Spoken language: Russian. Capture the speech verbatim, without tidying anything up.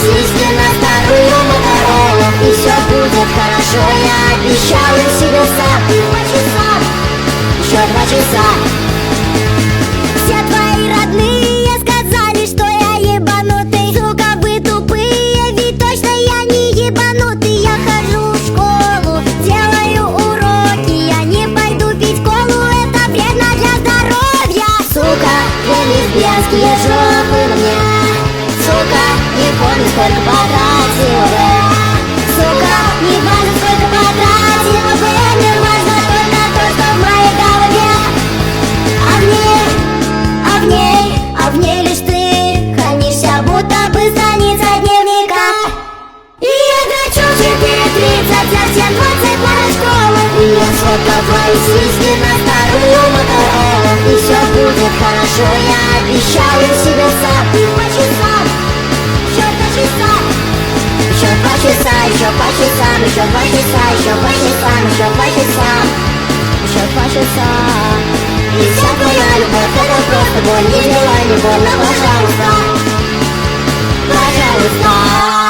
сесть на старую Моторолу, и все будет хорошо, я обещаю себе сам. Два часа, еще два часа. Все твои родные сказали, что я ебанутый. Сука, вы тупые, ведь точно я не ебанутый. Я хожу в школу, делаю уроки, я не пойду пить колу, это вредно для здоровья. Сука, две лесбиянские жопы на мне. Сука, не помню, сколько потратила бы. Сука, не важно, сколько потратила бы. Мне важно только то, что в моей голове. А в ней, а в ней, а в ней лишь ты хранишься, будто бы страница дневника. И я хочу четыре тридцать, совсем двадцать пора школы. И я сфоткал твои сиськи на старую Моторолу, и все будет хорошо, я обещаю себе сам. Два часа, еще два часа. Еще два часа, еще по часам, еще два часа, еще по часам, еще по часам, еще два часа. И вся твоя любовь, это просто боль, не делай, не больно, пожалуйста, пожалуйста.